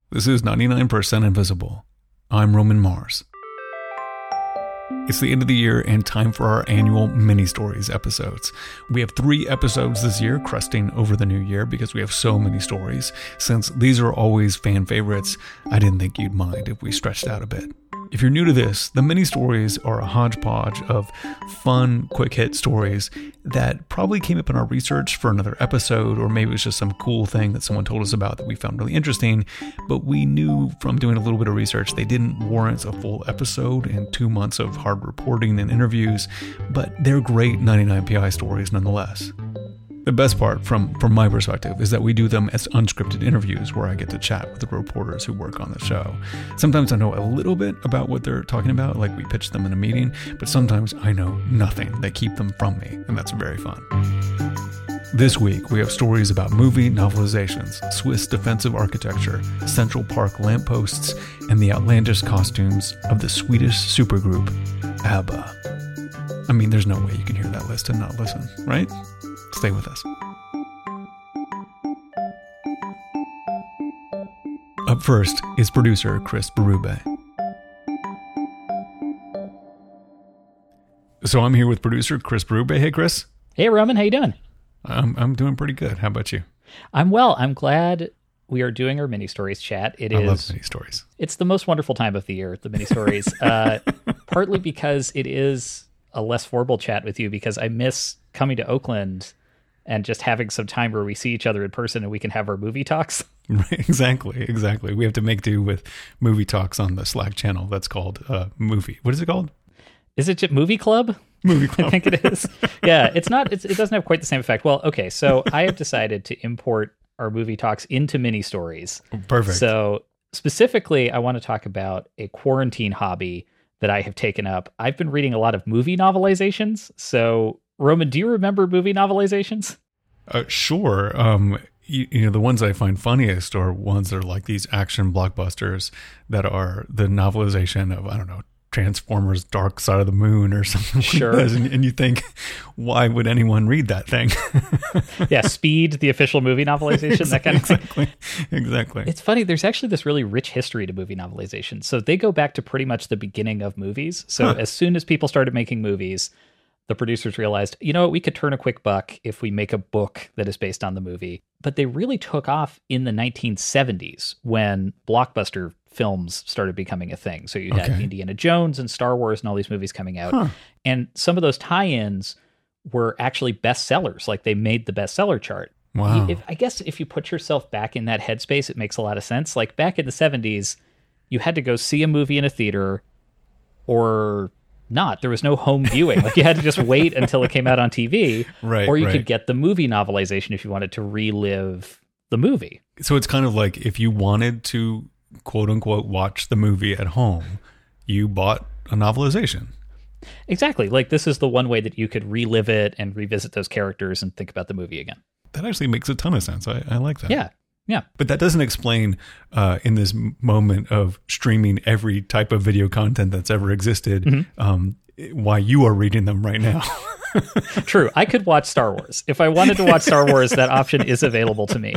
This is 99% Invisible. I'm Roman Mars. It's the end of the year and time for our annual mini-stories episodes. We have 3 episodes this year, cresting over the new year because we have so many stories. Since these are always fan favorites, I didn't think you'd mind if we stretched out a bit. If you're new to this, the mini-stories are a hodgepodge of fun, quick-hit stories that probably came up in our research for another episode, or maybe it was just some cool thing that someone told us about that we found really interesting, but we knew from doing a little bit of research they didn't warrant a full episode and 2 months of hard reporting and interviews, but they're great 99PI stories nonetheless. The best part, from my perspective, is that we do them as unscripted interviews where I get to chat with the reporters who work on the show. Sometimes I know a little bit about what they're talking about, like we pitch them in a meeting, but sometimes I know nothing. They keep them from me, and that's very fun. This week, we have stories about movie novelizations, Swiss defensive architecture, Central Park lampposts, and the outlandish costumes of the Swedish supergroup ABBA. I mean, there's no way you can hear that list and not listen, right? Stay with us. Up first is producer Chris Berube. So I'm here with producer Chris Berube. Hey, Chris. Hey, Roman. How you doing? I'm doing pretty good. How about you? I'm well. I'm glad we are doing our mini stories chat. I love mini stories. It's the most wonderful time of the year, the mini stories. Partly because it is a less formal chat with you, because I miss coming to Oakland and just having some time where we see each other in person and we can have our movie talks. Right, exactly. We have to make do with movie talks on the Slack channel. That's called Movie. What is it called? Is it just Movie Club? Movie Club. I think it is. Yeah, it's not. It doesn't have quite the same effect. Well, okay, so I have decided to import our movie talks into mini stories. Perfect. So specifically, I want to talk about a quarantine hobby that I have taken up. I've been reading a lot of movie novelizations. So, Roman, do you remember movie novelizations? Sure. You know, the ones I find funniest are ones that are like these action blockbusters that are the novelization of, I don't know, Transformers Dark Side of the Moon or something. Sure. Like that. And you think, why would anyone read that thing? Yeah, Speed, the official movie novelization, that kind of thing. Exactly. It's funny, there's actually this really rich history to movie novelization. So they go back to pretty much the beginning of movies. So as soon as people started making movies, the producers realized, you know what, we could turn a quick buck if we make a book that is based on the movie. But they really took off in the 1970s when blockbuster films started becoming a thing. So you had Indiana Jones and Star Wars and all these movies coming out. And some of those tie-ins were actually bestsellers. Like, they made the bestseller chart. Wow. I guess if you put yourself back in that headspace, it makes a lot of sense. Like, back in the 70s, you had to go see a movie in a theater or not. There was no home viewing. Like, you had to just wait until it came out on TV. Right. Or you could get the movie novelization if you wanted to relive the movie. So it's kind of like if you wanted to, quote unquote, watch the movie at home, you bought a novelization. Exactly. Like, this is the one way that you could relive it and revisit those characters and think about the movie again. That actually makes a ton of sense. I like that. Yeah. Yeah. But that doesn't explain in this moment of streaming every type of video content that's ever existed, why you are reading them right now. True. I could watch Star Wars. If I wanted to watch Star Wars, that option is available to me.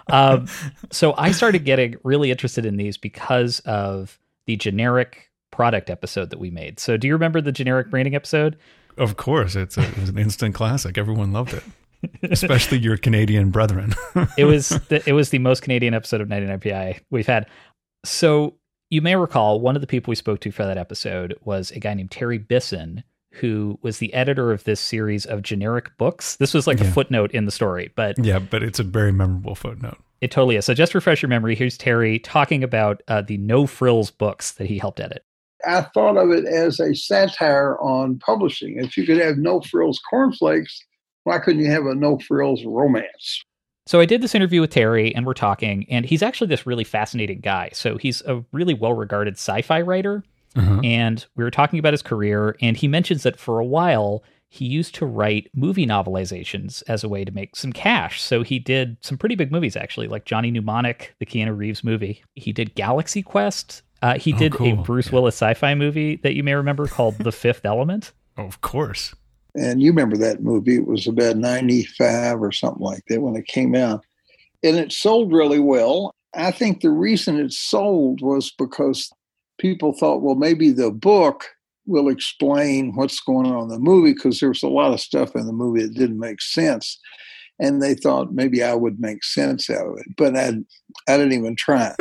So I started getting really interested in these because of the generic product episode that we made. So do you remember the generic branding episode? Of course. It was an instant classic. Everyone loved it. Especially your Canadian brethren. It was the most Canadian episode of 99PI we've had. So you may recall one of the people we spoke to for that episode was a guy named Terry Bisson, who was the editor of this series of generic books. This was like a footnote in the story, but it's a very memorable footnote. It totally is. So just refresh your memory. Here's Terry talking about the No Frills books that he helped edit. I thought of it as a satire on publishing. If you could have No Frills cornflakes, why couldn't you have a No Frills romance? So I did this interview with Terry, and we're talking, and he's actually this really fascinating guy. So he's a really well-regarded sci-fi writer, and we were talking about his career, and he mentions that for a while, he used to write movie novelizations as a way to make some cash. So he did some pretty big movies, actually, like Johnny Mnemonic, the Keanu Reeves movie. He did Galaxy Quest. He did a Bruce Willis sci-fi movie that you may remember called The Fifth Element. Oh, of course. And you remember that movie. It was about 95 or something like that when it came out. And it sold really well. I think the reason it sold was because people thought, well, maybe the book will explain what's going on in the movie, because there was a lot of stuff in the movie that didn't make sense. And they thought maybe I would make sense out of it, but I didn't even try.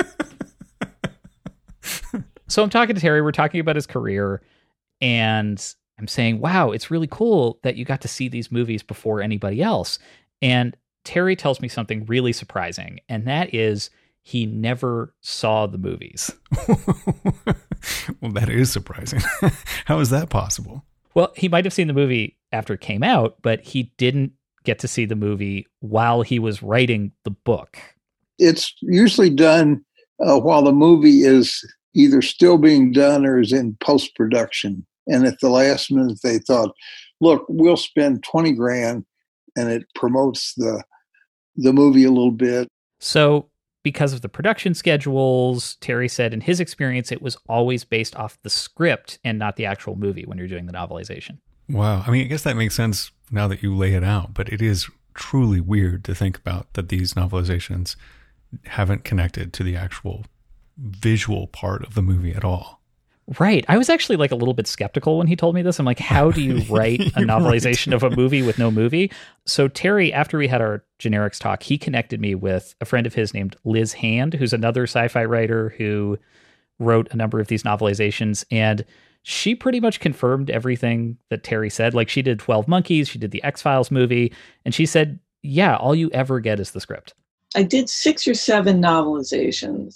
So I'm talking to Terry, we're talking about his career, and I'm saying, wow, it's really cool that you got to see these movies before anybody else. And Terry tells me something really surprising, and that is he never saw the movies. Well, that is surprising. How is that possible? Well, he might have seen the movie after it came out, but he didn't get to see the movie while he was writing the book. It's usually done while the movie is either still being done or is in post-production. And at the last minute, they thought, look, we'll spend $20,000 and it promotes the movie a little bit. So because of the production schedules, Terry said in his experience, it was always based off the script and not the actual movie when you're doing the novelization. Wow. I mean, I guess that makes sense now that you lay it out, but it is truly weird to think about that these novelizations haven't connected to the actual visual part of the movie at all. Right. I was actually like a little bit skeptical when he told me this. I'm like, how do you write a novelization right. of a movie with no movie? So Terry, after we had our generics talk, he connected me with a friend of his named Liz Hand, who's another sci-fi writer who wrote a number of these novelizations. And she pretty much confirmed everything that Terry said. Like, she did 12 Monkeys, she did the X-Files movie, and she said, yeah, all you ever get is the script. I did 6 or 7 novelizations.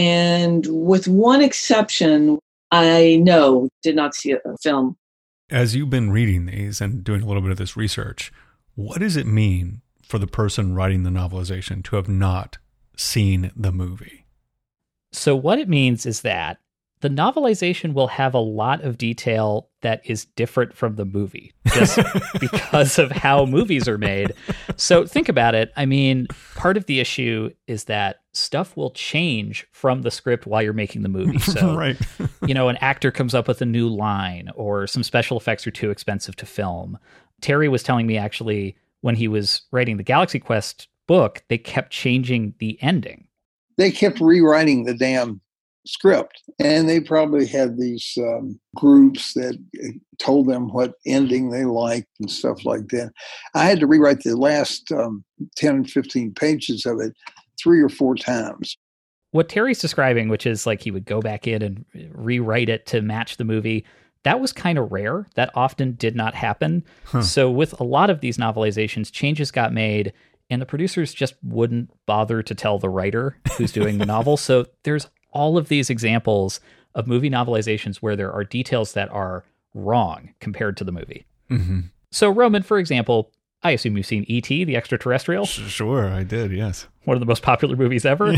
And with one exception, I did not see a film. As you've been reading these and doing a little bit of this research, what does it mean for the person writing the novelization to have not seen the movie? So what it means is that the novelization will have a lot of detail that is different from the movie, just because of how movies are made. So think about it. I mean, part of the issue is that stuff will change from the script while you're making the movie. So, right. An actor comes up with a new line, or some special effects are too expensive to film. Terry was telling me, actually, when he was writing the Galaxy Quest book, they kept changing the ending. They kept rewriting the damn script, and they probably had these groups that told them what ending they liked and stuff like that. I had to rewrite the last 10 15 pages of it 3 or 4 times. What Terry's describing, which is like he would go back in and rewrite it to match the movie, that was kind of rare. That often did not happen. So with a lot of these novelizations, changes got made, and the producers just wouldn't bother to tell the writer who's doing the novel. So there's all of these examples of movie novelizations where there are details that are wrong compared to the movie. Mm-hmm. So, Roman, for example, I assume you've seen E.T., the Extraterrestrial. Sure, I did, yes. One of the most popular movies ever.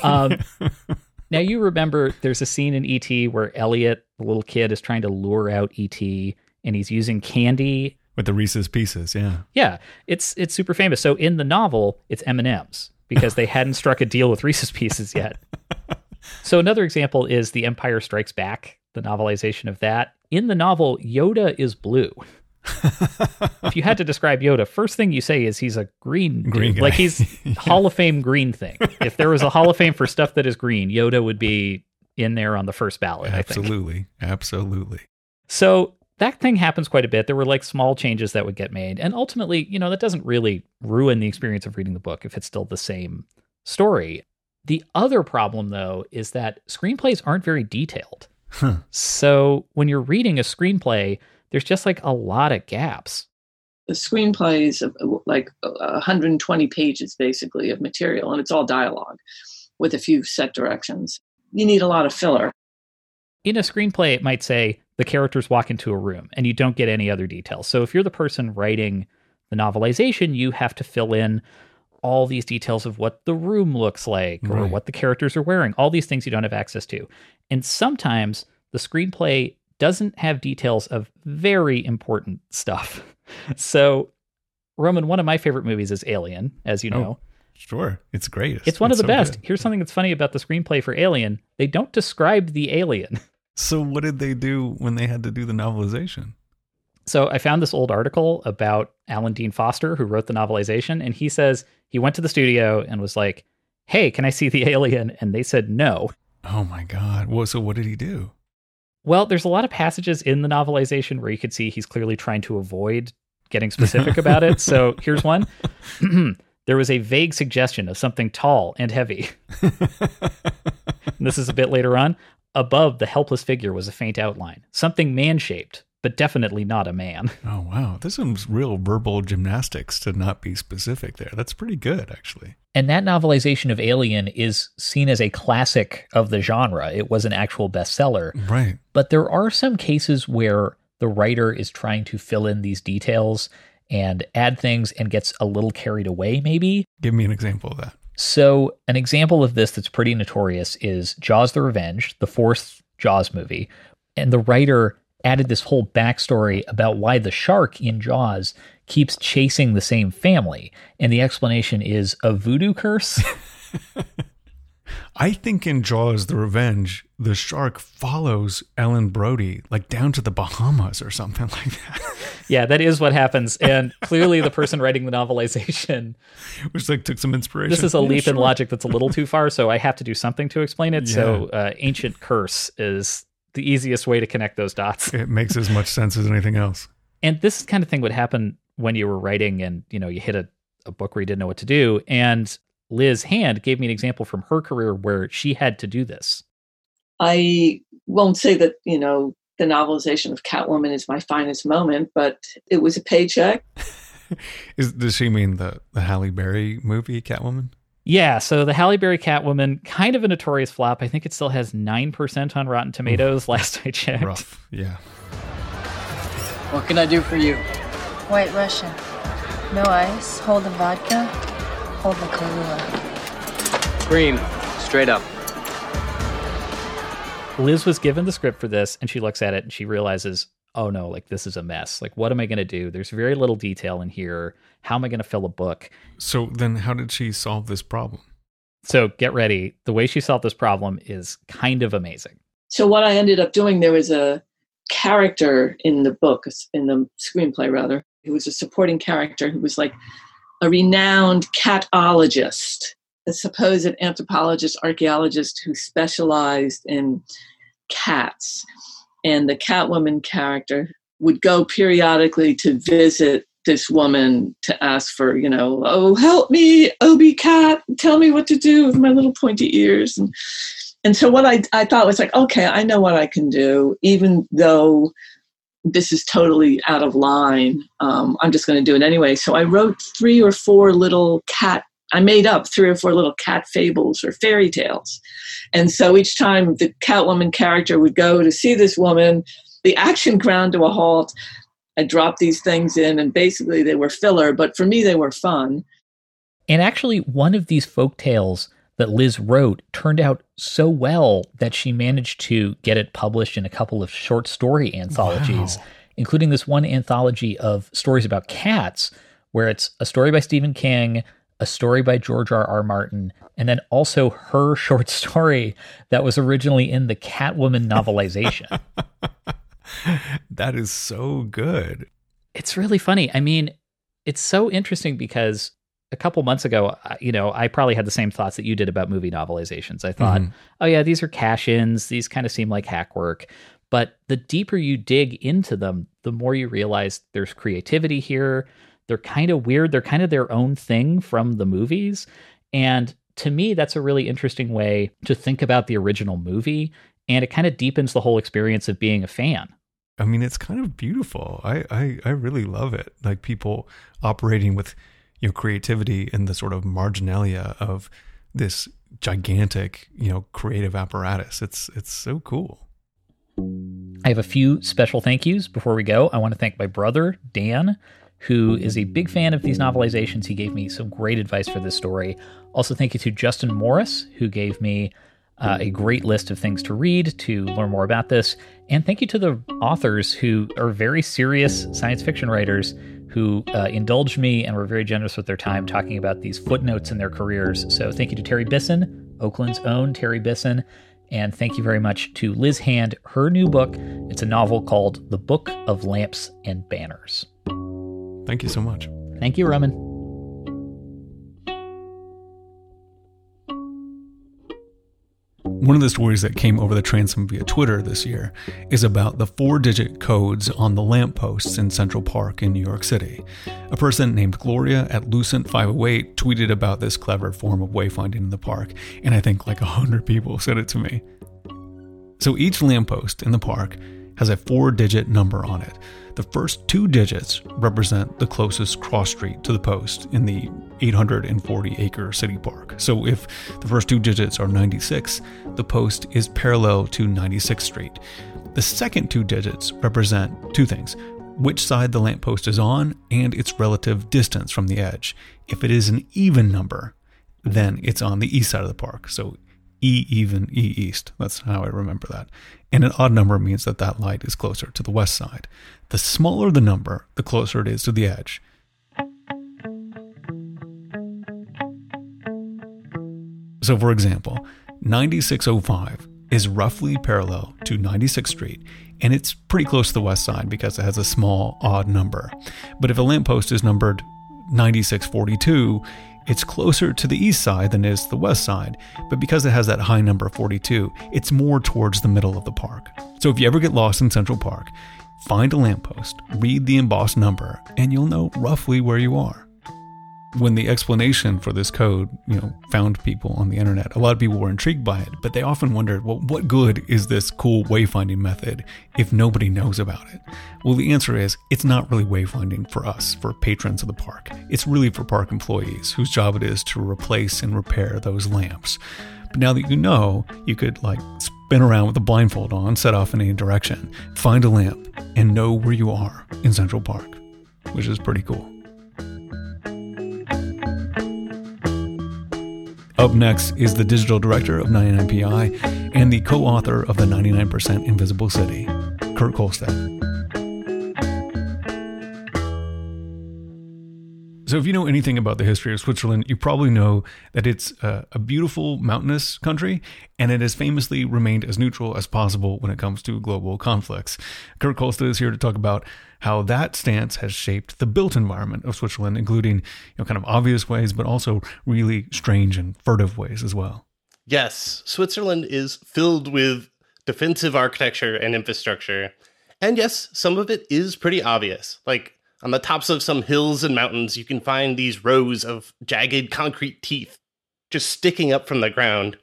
Now, you remember there's a scene in E.T. where Elliot, the little kid, is trying to lure out E.T., and he's using candy. With the Reese's Pieces, yeah. Yeah, it's super famous. So in the novel, it's M&M's, because they hadn't struck a deal with Reese's Pieces yet. So another example is The Empire Strikes Back, the novelization of that. In the novel, Yoda is blue. If you had to describe Yoda, first thing you say is he's a green dude. Guy. Like, he's Hall of Fame green thing. If there was a Hall of Fame for stuff that is green, Yoda would be in there on the first ballot, Absolutely. I think. Absolutely. So that thing happens quite a bit. There were like small changes that would get made. And ultimately, that doesn't really ruin the experience of reading the book if it's still the same story. The other problem, though, is that screenplays aren't very detailed. So when you're reading a screenplay, there's just like a lot of gaps. The screenplay is like 120 pages, basically, of material, and it's all dialogue with a few set directions. You need a lot of filler. In a screenplay, it might say the characters walk into a room and you don't get any other details. So if you're the person writing the novelization, you have to fill in all these details of what the room looks like, or right. what the characters are wearing, all these things you don't have access to. And sometimes the screenplay doesn't have details of very important stuff. So, Roman, one of my favorite movies is Alien, as you know. Sure. It's great. It's one of the so best. Good. Here's something that's funny about the screenplay for Alien. They don't describe the alien. So what did they do when they had to do the novelization? So I found this old article about Alan Dean Foster, who wrote the novelization, and he says he went to the studio and was like, hey, can I see the alien? And they said no. Oh my God. Well, so what did he do? Well, there's a lot of passages in the novelization where you could see he's clearly trying to avoid getting specific about it. So here's one. There was a vague suggestion of something tall and heavy. And this is a bit later on. Above the helpless figure was a faint outline, something man-shaped, but definitely not a man. Oh, wow. This is real verbal gymnastics to not be specific there. That's pretty good, actually. And that novelization of Alien is seen as a classic of the genre. It was an actual bestseller. Right. But there are some cases where the writer is trying to fill in these details and add things and gets a little carried away, maybe. Give me an example of that. So an example of this that's pretty notorious is Jaws the Revenge, the fourth Jaws movie. And the writer added this whole backstory about why the shark in Jaws keeps chasing the same family. And the explanation is a voodoo curse. I think in Jaws the Revenge, the shark follows Ellen Brody like down to the Bahamas or something like that. Yeah, that is what happens. And clearly the person writing the novelization, which like took some inspiration. This is a leap in logic that's a little too far, so I have to do something to explain it. Yeah. So ancient curse is the easiest way to connect those dots. It makes as much sense as anything else. And this kind of thing would happen when you were writing and, you know, you hit a book where you didn't know what to do. And Liz Hand gave me an example from her career where she had to do this. I won't say that, you know, the novelization of Catwoman is my finest moment, but it was a paycheck. Does she mean the Halle Berry movie, Catwoman? Yeah, so the Halle Berry Catwoman, kind of a notorious flop. I think it still has 9% on Rotten Tomatoes, last I checked. Rough, yeah. What can I do for you? White Russian. No ice. Hold the vodka. Hold the Kahlua. Green. Straight up. Liz was given the script for this, and she looks at it and she realizes, oh no, like this is a mess. Like, what am I going to do? There's very little detail in here. How am I going to fill a book? So then how did she solve this problem? So get ready. The way she solved this problem is kind of amazing. So what I ended up doing, there was a character in the book, in the screenplay rather, who was a supporting character who was like a renowned catologist, a supposed anthropologist, archaeologist who specialized in cats. And the Catwoman character would go periodically to visit this woman to ask for, you know, oh, help me, Obi Cat, tell me what to do with my little pointy ears. And so what I thought was like, okay, I know what I can do, even though this is totally out of line. I'm just going to do it anyway. So I wrote 3 or 4 little I made up 3 or 4 little cat fables or fairy tales. And so each time the Catwoman character would go to see this woman, the action ground to a halt. I dropped these things in, and basically they were filler, but for me they were fun. And actually, one of these folk tales that Liz wrote turned out so well that she managed to get it published in a couple of short story anthologies, including this one anthology of stories about cats, where it's a story by Stephen King, a story by George R.R. Martin, and then also her short story that was originally in the Catwoman novelization. That is so good. It's really funny. I mean, it's so interesting because a couple months ago, you know, I probably had the same thoughts that you did about movie novelizations. I thought, oh yeah, these are cash-ins. These kind of seem like hack work. But the deeper you dig into them, the more you realize there's creativity here. They're kind of weird. They're kind of their own thing from the movies. And to me, that's a really interesting way to think about the original movie. And it kind of deepens the whole experience of being a fan. I mean, it's kind of beautiful. I really love it. Like people operating with, you know, creativity in the sort of marginalia of this gigantic, you know, creative apparatus. It's so cool. I have a few special thank yous before we go. I want to thank my brother, Dan, who is a big fan of these novelizations. He gave me some great advice for this story. Also, thank you to Justin Morris, who gave me a great list of things to read to learn more about this. And thank you to the authors who are very serious science fiction writers who indulged me and were very generous with their time talking about these footnotes in their careers. So thank you to Terry Bisson, Oakland's own Terry Bisson. And thank you very much to Liz Hand, her new book. It's a novel called The Book of Lamps and Banners. Thank you so much. Thank you, Roman. One of the stories that came over the transom via Twitter this year is about the 4-digit codes on the lampposts in Central Park in New York City. A person named Gloria at Lucent508 tweeted about this clever form of wayfinding in the park, and I think like 100 people sent it to me. So each lamppost in the park has a 4-digit number on it. The first 2 digits represent the closest cross street to the post in the 840-acre city park. So if the first 2 digits are 96, the post is parallel to 96th Street. The second 2 digits represent 2 things: which side the lamppost is on and its relative distance from the edge. If it is an even number, then it's on the east side of the park. So E even, E east. That's how I remember that. And an odd number means that that light is closer to the west side. The smaller the number, the closer it is to the edge. So for example, 9605 is roughly parallel to 96th Street, and it's pretty close to the west side because it has a small, odd number. But if a lamppost is numbered 9642, it's closer to the east side than it is to the west side, but because it has that high number 42, it's more towards the middle of the park. So if you ever get lost in Central Park, find a lamppost, read the embossed number, and you'll know roughly where you are. When the explanation for this code, found people on the internet, a lot of people were intrigued by it, but they often wondered, well, what good is this cool wayfinding method if nobody knows about it? Well, the answer is, it's not really wayfinding for us, for patrons of the park. It's really for park employees whose job it is to replace and repair those lamps. But now that you know, you could spin around with a blindfold on, set off in any direction, find a lamp, and know where you are in Central Park, which is pretty cool. Up next is the digital director of 99PI and the co-author of the 99% Invisible City, Kurt Kohlstedt. So if you know anything about the history of Switzerland, you probably know that it's a beautiful mountainous country, and it has famously remained as neutral as possible when it comes to global conflicts. Kurt Kohlstedt is here to talk about how that stance has shaped the built environment of Switzerland, including kind of obvious ways, but also really strange and furtive ways as well. Yes, Switzerland is filled with defensive architecture and infrastructure. And yes, some of it is pretty obvious. Like on the tops of some hills and mountains, you can find these rows of jagged concrete teeth just sticking up from the ground.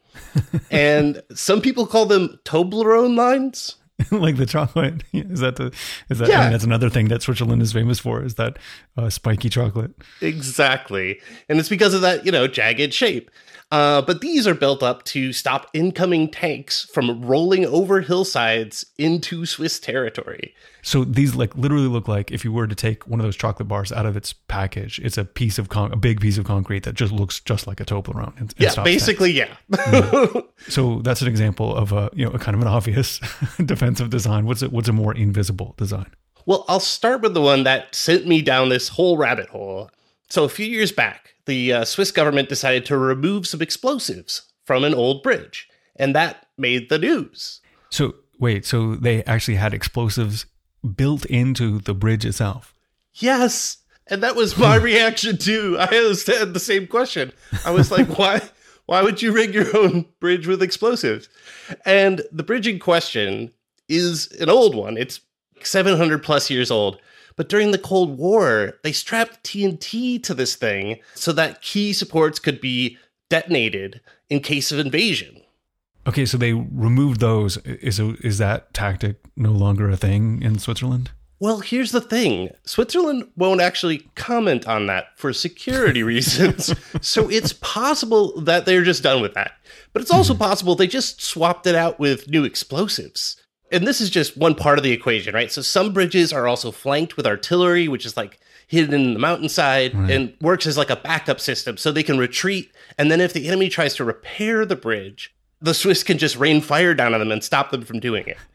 And some people call them Toblerone lines. Like the chocolate. Is that Yeah. I mean, that's another thing that Switzerland is famous for, is that spiky chocolate. Exactly. And it's because of that, jagged shape. But these are built up to stop incoming tanks from rolling over hillsides into Swiss territory. So these literally look like if you were to take one of those chocolate bars out of its package, it's a piece of a big piece of concrete that just looks just like a Toblerone. And basically, tanks. Yeah. So that's an example of a kind of an obvious defensive design. What's a more invisible design? Well, I'll start with the one that sent me down this whole rabbit hole. So a few years back, the Swiss government decided to remove some explosives from an old bridge, and that made the news. So wait, so they actually had explosives built into the bridge itself? Yes, and that was my reaction too. I had the same question. I was like, why would you rig your own bridge with explosives? And the bridge in question is an old one. It's 700 plus years old. But during the Cold War, they strapped TNT to this thing so that key supports could be detonated in case of invasion. Okay, so they removed those. Is that tactic no longer a thing in Switzerland? Well, here's the thing. Switzerland won't actually comment on that for security reasons. So it's possible that they're just done with that. But it's also possible they just swapped it out with new explosives. And this is just one part of the equation, right? So some bridges are also flanked with artillery, which is hidden in the mountainside, right, and works as a backup system so they can retreat. And then if the enemy tries to repair the bridge, the Swiss can just rain fire down on them and stop them from doing it.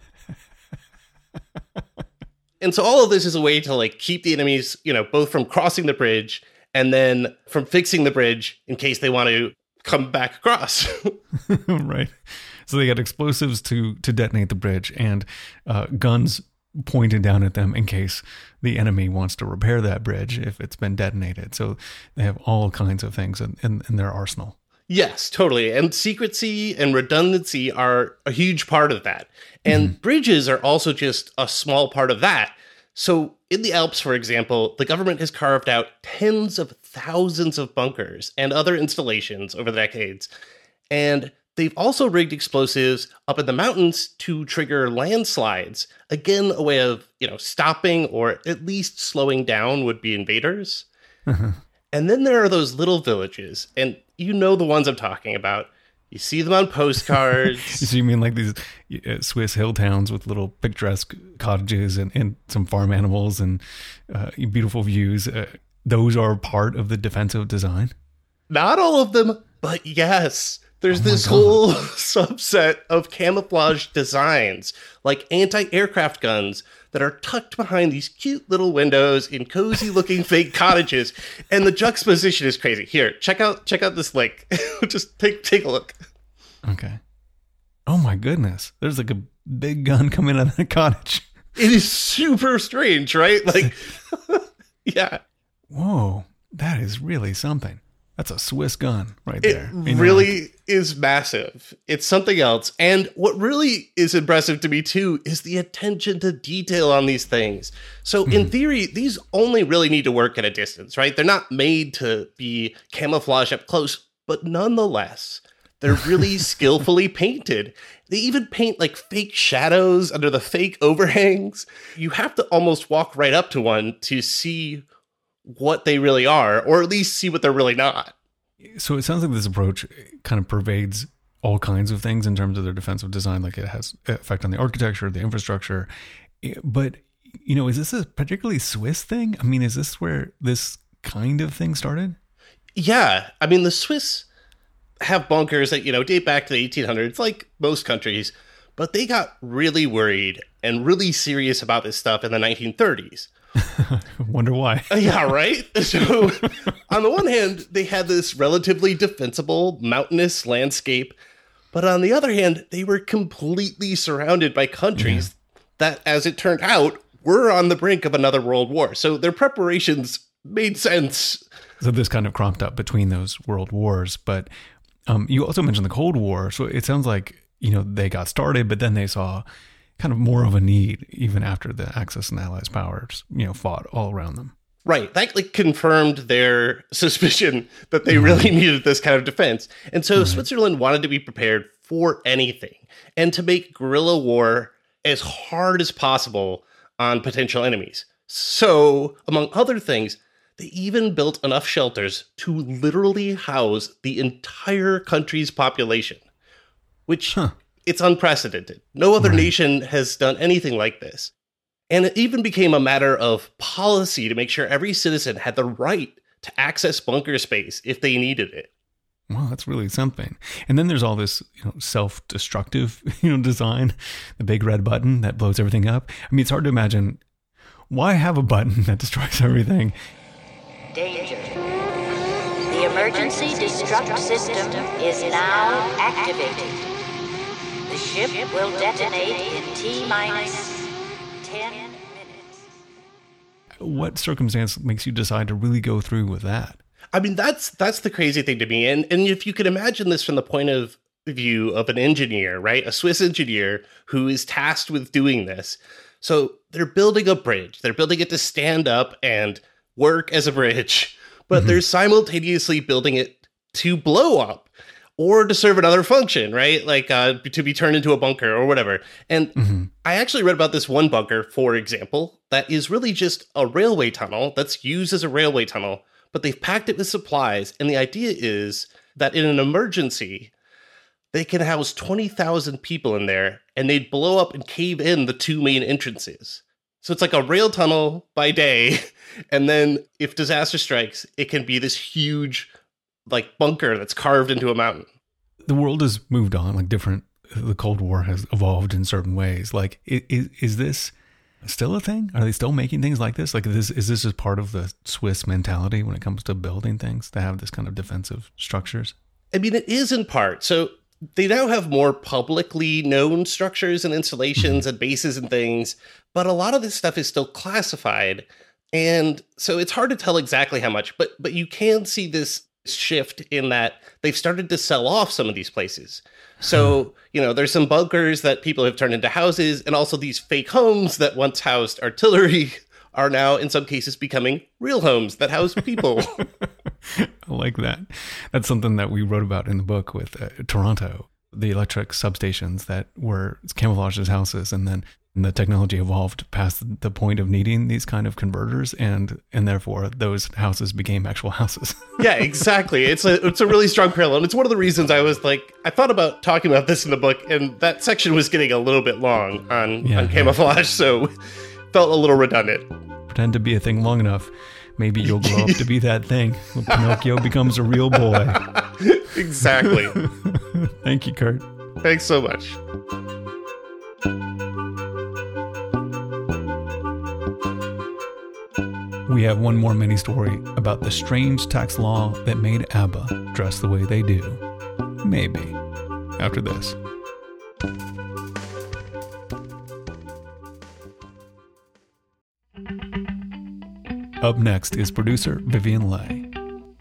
And so all of this is a way to keep the enemies, both from crossing the bridge and then from fixing the bridge in case they want to come back across. Right. So they got explosives to detonate the bridge and guns pointed down at them in case the enemy wants to repair that bridge if it's been detonated. So they have all kinds of things in their arsenal. Yes, totally. And secrecy and redundancy are a huge part of that. And bridges are also just a small part of that. So in the Alps, for example, the government has carved out tens of thousands of bunkers and other installations over the decades. And they've also rigged explosives up in the mountains to trigger landslides. Again, a way of, stopping or at least slowing down would-be invaders. And then there are those little villages, and you know the ones I'm talking about. You see them on postcards. So you mean like these Swiss hill towns with little picturesque cottages and some farm animals and beautiful views. Those are part of the defensive design? Not all of them, but yes. There's this whole subset of camouflage designs, like anti-aircraft guns that are tucked behind these cute little windows in cozy-looking fake cottages, and the juxtaposition is crazy. Here, check out this link. Just take a look. Okay. Oh my goodness! There's like a big gun coming out of the cottage. It is super strange, right? Like, yeah. Whoa, that is really something. That's a Swiss gun right there. It really is massive. It's something else. And what really is impressive to me, too, is the attention to detail on these things. So in theory, these only really need to work at a distance, right? They're not made to be camouflage up close, but nonetheless, they're really skillfully painted. They even paint like fake shadows under the fake overhangs. You have to almost walk right up to one to see what they really are, or at least see what they're really not. So it sounds like this approach kind of pervades all kinds of things in terms of their defensive design, like it has effect on the architecture, the infrastructure. But, is this a particularly Swiss thing? I mean, is this where this kind of thing started? Yeah. I mean, the Swiss have bunkers that, date back to the 1800s, like most countries, but they got really worried and really serious about this stuff in the 1930s. Wonder why. Yeah, right? So, on the one hand, they had this relatively defensible mountainous landscape, but on the other hand, they were completely surrounded by countries that, as it turned out, were on the brink of another world war. So their preparations made sense. So this kind of cropped up between those world wars, but you also mentioned the Cold War. So it sounds like, they got started, but then they saw kind of more of a need even after the Axis and Allies powers, fought all around them. Right. That confirmed their suspicion that they really needed this kind of defense. And so Switzerland wanted to be prepared for anything and to make guerrilla war as hard as possible on potential enemies. So, among other things, they even built enough shelters to literally house the entire country's population, which it's unprecedented. No other nation has done anything like this. And it even became a matter of policy to make sure every citizen had the right to access bunker space if they needed it. Wow, that's really something. And then there's all this, self-destructive, design, the big red button that blows everything up. I mean, it's hard to imagine why have a button that destroys everything. Danger. The emergency destruct system is now activated. The ship will detonate in T-minus 10 minutes. What circumstance makes you decide to really go through with that? I mean, that's the crazy thing to me. And if you could imagine this from the point of view of an engineer, right? A Swiss engineer who is tasked with doing this. So they're building a bridge. They're building it to stand up and work as a bridge, but they're simultaneously building it to blow up or to serve another function, right? Like to be turned into a bunker or whatever. And I actually read about this one bunker, for example, that is really just a railway tunnel that's used as a railway tunnel, but they've packed it with supplies. And the idea is that in an emergency, they can house 20,000 people in there and they'd blow up and cave in the two main entrances. So it's like a rail tunnel by day. And then if disaster strikes, it can be this huge bunker that's carved into a mountain. The world has moved on, the Cold War has evolved in certain ways. Is this still a thing? Are they still making things like this? Is this just part of the Swiss mentality when it comes to building things to have this kind of defensive structures? I mean, it is in part. So they now have more publicly known structures and installations and bases and things, but a lot of this stuff is still classified. And so it's hard to tell exactly how much, but you can see this shift in that they've started to sell off some of these places. So, there's some bunkers that people have turned into houses, and also these fake homes that once housed artillery are now, in some cases, becoming real homes that house people. I like that. That's something that we wrote about in the book with Toronto, the electric substations that were camouflaged as houses, and then the technology evolved past the point of needing these kind of converters, and therefore those houses became actual houses. Yeah, exactly. It's a really strong parallel. And it's one of the reasons I was like, I thought about talking about this in the book, and that section was getting a little bit long on camouflage, so felt a little redundant. Pretend to be a thing long enough, maybe you'll grow up to be that thing. When Pinocchio becomes a real boy. Exactly. Thank you, Kurt. Thanks so much. We have one more mini story about the strange tax law that made ABBA dress the way they do. Maybe. After this. Up next is producer Vivian Leigh.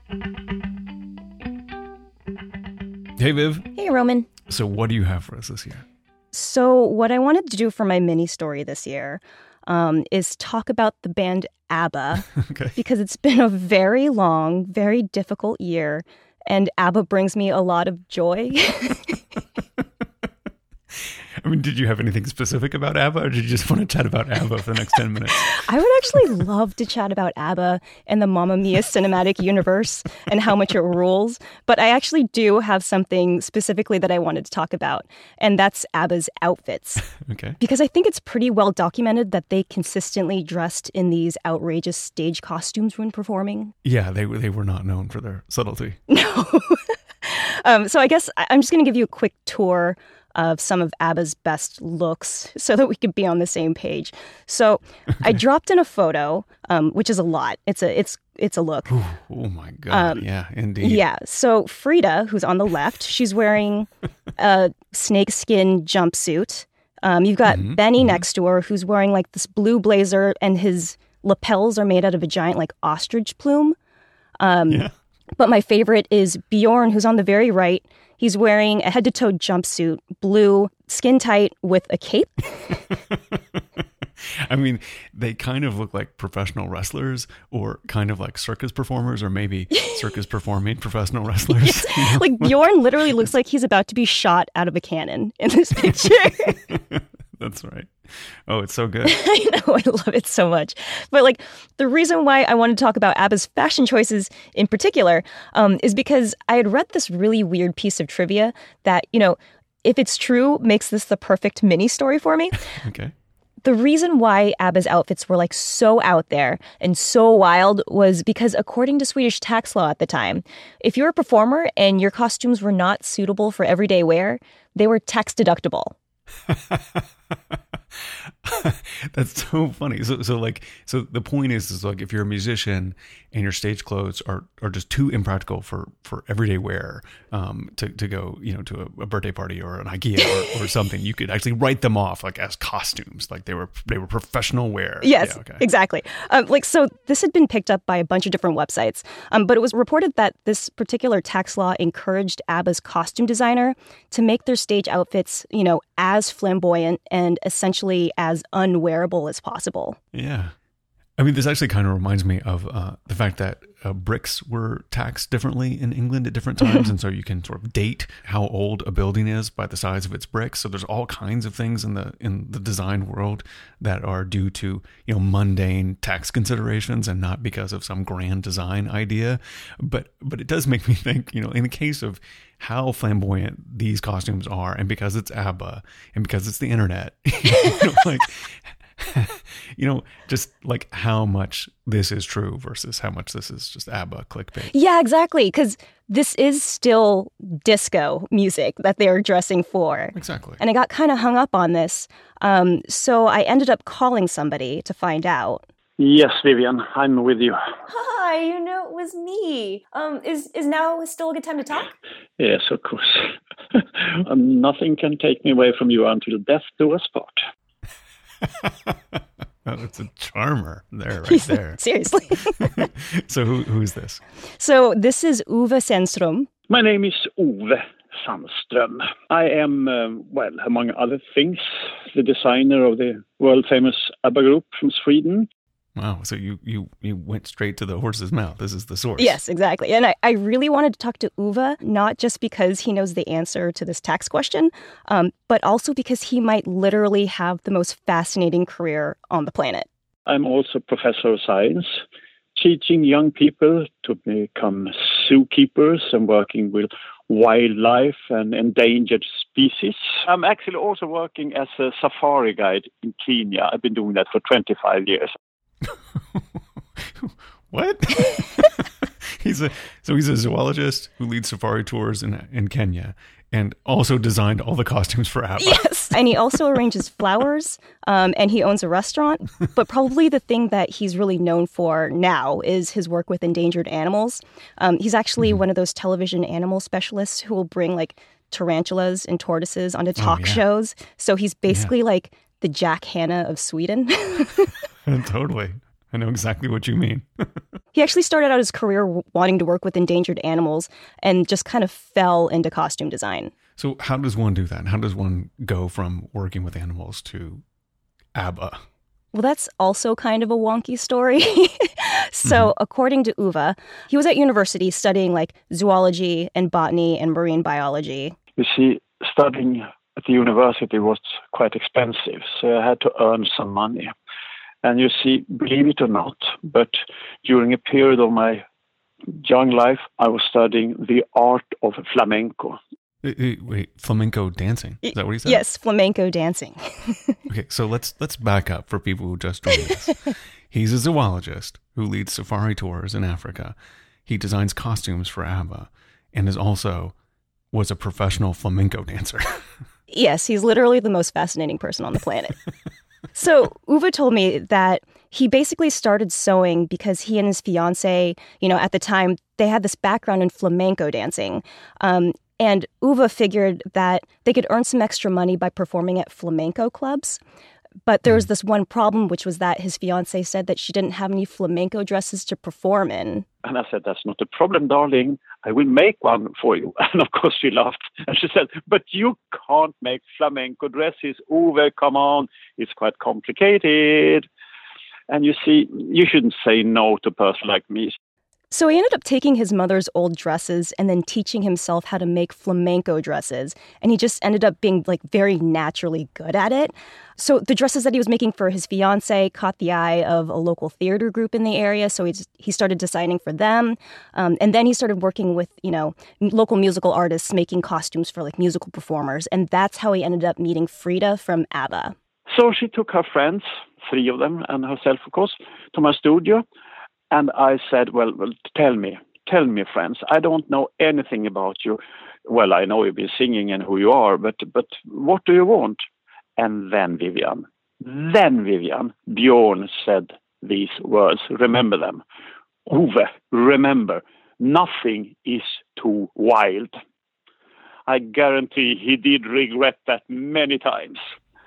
Hey, Viv. Hey, Roman. So what do you have for us this year? So what I wanted to do for my mini story this year is talk about the band ABBA, okay. Because it's been a very long, very difficult year, and ABBA brings me a lot of joy. I mean, did you have anything specific about ABBA, or did you just want to chat about ABBA for the next 10 minutes? I would actually love to chat about ABBA and the Mamma Mia cinematic universe and how much it rules, but I actually do have something specifically that I wanted to talk about, and that's ABBA's outfits. Okay. Because I think it's pretty well documented that they consistently dressed in these outrageous stage costumes when performing. Yeah, they were not known for their subtlety. No. So I guess I'm just going to give you a quick tour of some of ABBA's best looks so that we could be on the same page. So I dropped in a photo, which is a lot. It's a look. Ooh, oh my God. Yeah, indeed. Yeah. So Frida, who's on the left, she's wearing a snakeskin jumpsuit. You've got Benny next to her, who's wearing like this blue blazer, and his lapels are made out of a giant like ostrich plume. Yeah. But my favorite is Bjorn, who's on the very right. He's wearing a head-to-toe jumpsuit, blue, skin-tight, with a cape. I mean, they kind of look like professional wrestlers, or kind of like circus performers, or maybe circus performing professional wrestlers. Yes. Like Bjorn literally looks like he's about to be shot out of a cannon in this picture. That's right. Oh, it's so good. I know, I love it so much. But like the reason why I wanted to talk about ABBA's fashion choices in particular is because I had read this really weird piece of trivia that, if it's true, makes this the perfect mini story for me. Okay. The reason why ABBA's outfits were like so out there and so wild was because according to Swedish tax law at the time, if you're a performer and your costumes were not suitable for everyday wear, they were tax deductible. That's so funny. So the point is like if you're a musician and your stage clothes are just too impractical for everyday wear, to go, to a birthday party or an IKEA or something, you could actually write them off like as costumes, like they were professional wear. Yes, yeah, okay. Exactly. So this had been picked up by a bunch of different websites, but it was reported that this particular tax law encouraged ABBA's costume designer to make their stage outfits, as flamboyant and essentially as unwearable as possible. Yeah. I mean, this actually kind of reminds me of the fact that bricks were taxed differently in England at different times. And so you can sort of date how old a building is by the size of its bricks. So there's all kinds of things in the design world that are due to, mundane tax considerations and not because of some grand design idea. But it does make me think, in the case of how flamboyant these costumes are, and because it's ABBA and because it's the internet, just like how much this is true versus how much this is just ABBA clickbait. Yeah, exactly. Because this is still disco music that they're dressing for. Exactly. And I got kind of hung up on this. So I ended up calling somebody to find out. Yes, Vivian, I'm with you. Hi, it was me. Is now still a good time to talk? Yes, of course. Nothing can take me away from you until death do us part. Oh, it's a charmer there, right there. Seriously. So who's this? So this is Ove Sandström. My name is Ove Sandström. I am, among other things, the designer of the world-famous ABBA group from Sweden. Wow, so you went straight to the horse's mouth. This is the source. Yes, exactly. And I really wanted to talk to Ove, not just because he knows the answer to this tax question, but also because he might literally have the most fascinating career on the planet. I'm also professor of science, teaching young people to become zookeepers and working with wildlife and endangered species. I'm actually also working as a safari guide in Kenya. I've been doing that for 25 years. What? He's a zoologist who leads safari tours in Kenya and also designed all the costumes for ABBA. Yes, and he also arranges flowers, and he owns a restaurant. But probably the thing that he's really known for now is his work with endangered animals. He's actually one of those television animal specialists who will bring like tarantulas and tortoises onto talk shows. So he's basically like the Jack Hanna of Sweden. Totally. I know exactly what you mean. He actually started out his career wanting to work with endangered animals and just kind of fell into costume design. So how does one do that? How does one go from working with animals to ABBA? Well, that's also kind of a wonky story. So according to Ove, he was at university studying like zoology and botany and marine biology. You see, studying at the university was quite expensive, so I had to earn some money. And you see, believe it or not, but during a period of my young life, I was studying the art of flamenco. Wait, flamenco dancing? Is that what he said? Yes, flamenco dancing. Okay, so let's back up for people who just joined us. He's a zoologist who leads safari tours in Africa. He designs costumes for ABBA and was a professional flamenco dancer. Yes, he's literally the most fascinating person on the planet. So Ove told me that he basically started sewing because he and his fiance, at the time, they had this background in flamenco dancing. And Ove figured that they could earn some extra money by performing at flamenco clubs. But there was this one problem, which was that his fiance said that she didn't have any flamenco dresses to perform in. And I said, that's not a problem, darling. I will make one for you. And of course she laughed. And she said, but you can't make flamenco dresses. Ove, come on. It's quite complicated. And you see, you shouldn't say no to a person like me. So he ended up taking his mother's old dresses and then teaching himself how to make flamenco dresses. And he just ended up being like very naturally good at it. So the dresses that he was making for his fiance caught the eye of a local theater group in the area. So he started designing for them. And then he started working with, local musical artists making costumes for like musical performers. And that's how he ended up meeting Frida from ABBA. So she took her friends, 3 of them, and herself, of course, to my studio. And I said, well, tell me, friends, I don't know anything about you. Well, I know you've been singing and who you are, but what do you want? And then Vivian, Bjorn said these words, remember them. Ove, remember, nothing is too wild. I guarantee he did regret that many times.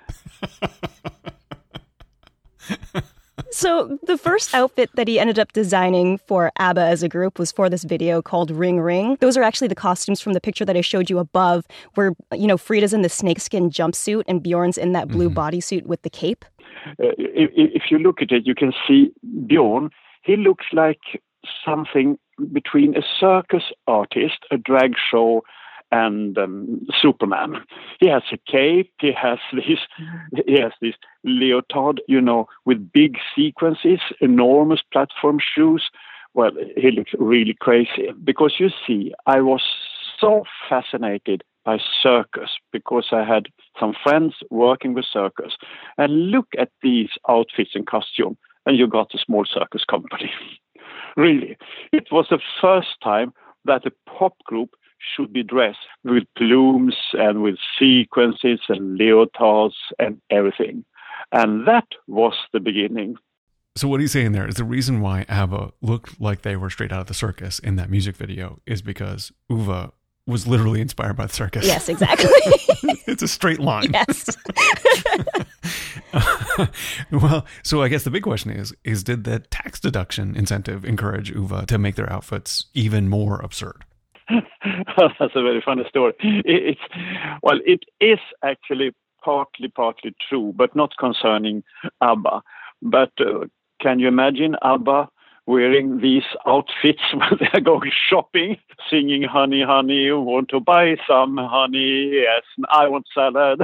So the first outfit that he ended up designing for ABBA as a group was for this video called Ring Ring. Those are actually the costumes from the picture that I showed you above where, Frida's in the snakeskin jumpsuit and Bjorn's in that blue bodysuit with the cape. If you look at it, you can see Bjorn. He looks like something between a circus artist, a drag show, and Superman. He has a cape. He has this leotard, with big sequences, enormous platform shoes. Well, he looks really crazy because you see, I was so fascinated by circus because I had some friends working with circus. And look at these outfits and costume, and you got a small circus company. Really, it was the first time that a pop group should be dressed with plumes and with sequences and leotards and everything. And that was the beginning. So what he's saying there is the reason why ABBA looked like they were straight out of the circus in that music video is because Ove was literally inspired by the circus. Yes, exactly. It's a straight line. Yes. Well, so I guess the big question is did the tax deduction incentive encourage UVA to make their outfits even more absurd? That's a very funny story. It is actually partly true, but not concerning ABBA. But can you imagine ABBA wearing these outfits when they're going shopping, singing "Honey, honey, you want to buy some honey? Yes, I want salad."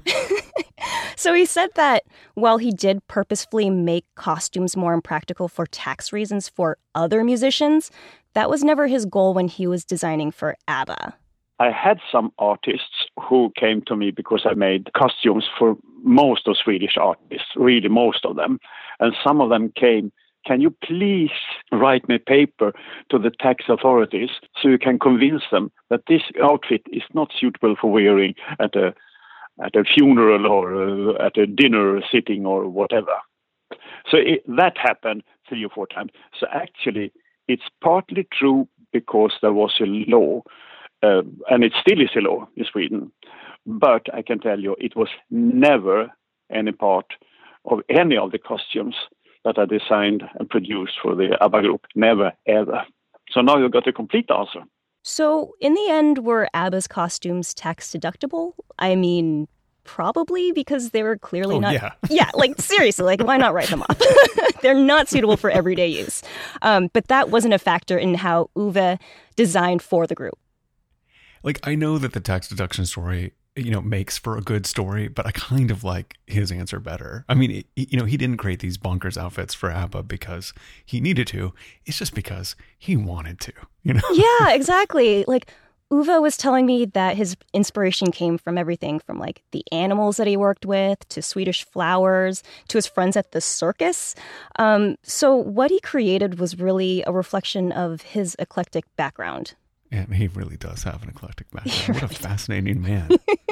So he said that while he did purposefully make costumes more impractical for tax reasons for other musicians, that was never his goal when he was designing for ABBA. I had some artists who came to me because I made costumes for most of Swedish artists, really most of them. And some of them came, "Can you please write me a paper to the tax authorities so you can convince them that this outfit is not suitable for wearing at a funeral or at a dinner sitting or whatever." So that happened 3 or 4 times. So actually, it's partly true because there was a law, and it still is a law in Sweden. But I can tell you, it was never any part of any of the costumes that I designed and produced for the ABBA group. Never, ever. So now you got a complete answer. So in the end, were ABBA's costumes tax deductible? I mean, probably, because they were clearly not. Yeah, like seriously, like why not write them off? They're not suitable for everyday use. But that wasn't a factor in how Uwe designed for the group. Like, I know that the tax deduction story, makes for a good story, but I kind of like his answer better. I mean, he didn't create these bonkers outfits for ABBA because he needed to. It's just because he wanted to, Yeah, exactly. Like, Uwe was telling me that his inspiration came from everything from like the animals that he worked with to Swedish flowers to his friends at the circus. So what he created was really a reflection of his eclectic background. And he really does have an eclectic background. What a fascinating man.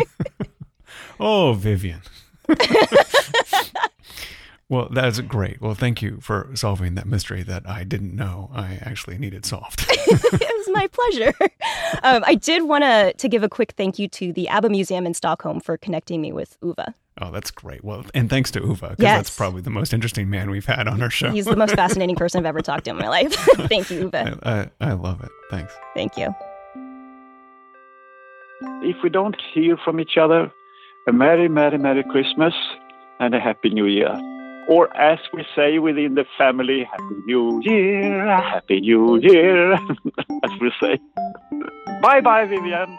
Oh, Vivian. Well, that's great. Well, thank you for solving that mystery that I didn't know I actually needed solved. It was my pleasure. I did want to give a quick thank you to the ABBA Museum in Stockholm for connecting me with Uwe. Oh, that's great. Well, and thanks to Uwe, because that's probably the most interesting man we've had on our show. He's the most fascinating person I've ever talked to in my life. Thank you, Uwe. I love it. Thanks. Thank you. If we don't hear from each other, a Merry, Merry, Merry Christmas and a Happy New Year. Or as we say within the family, Happy New Year, Happy New Year, as we say. Bye-bye, Vivian.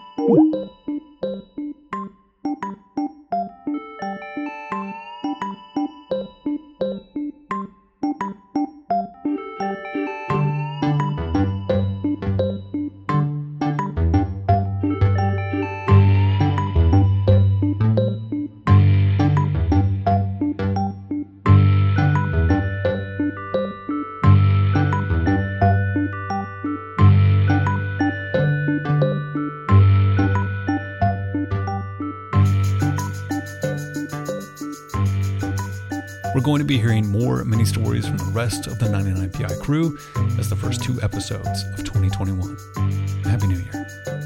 We're going to be hearing more mini stories from the rest of the 99PI crew as the first 2 episodes of 2021. Happy New Year.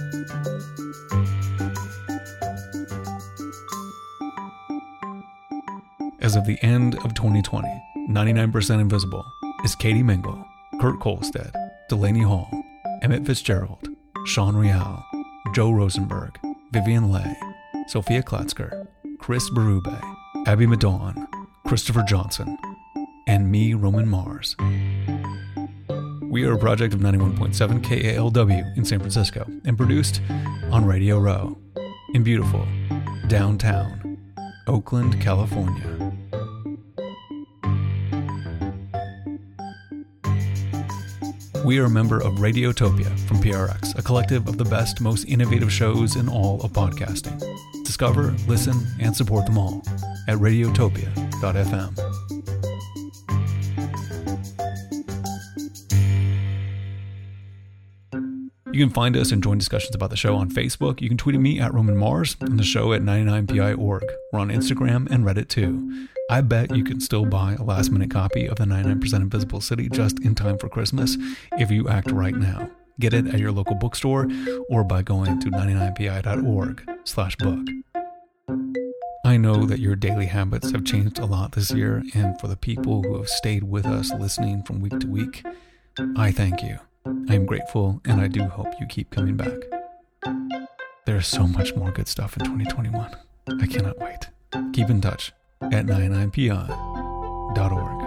As of the end of 2020, 99% Invisible is Katie Mingle, Kurt Kolstad, Delaney Hall, Emmett Fitzgerald, Sean Real, Joe Rosenberg, Vivian Leigh, Sophia Klatzker, Chris Berube, Abby Madon, Christopher Johnson, and me, Roman Mars. We are a project of 91.7 KALW in San Francisco and produced on Radio Row in beautiful downtown Oakland, California. We are a member of Radiotopia from PRX, a collective of the best, most innovative shows in all of podcasting. Discover, listen, and support them all at radiotopia.fm. You can find us and join discussions about the show on Facebook. You can tweet at me at Roman Mars and the show at 99PI.org. We're on Instagram and Reddit too. I bet you can still buy a last-minute copy of the 99% Invisible City just in time for Christmas if you act right now. Get it at your local bookstore or by going to 99pi.org/book. I know that your daily habits have changed a lot this year, and for the people who have stayed with us listening from week to week, I thank you. I am grateful, and I do hope you keep coming back. There's so much more good stuff in 2021. I cannot wait. Keep in touch at 99pi.org.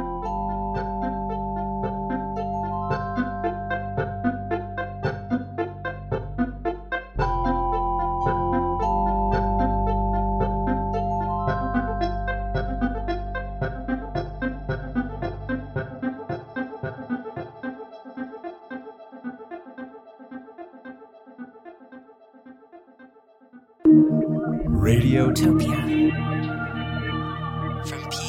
Radiotopia from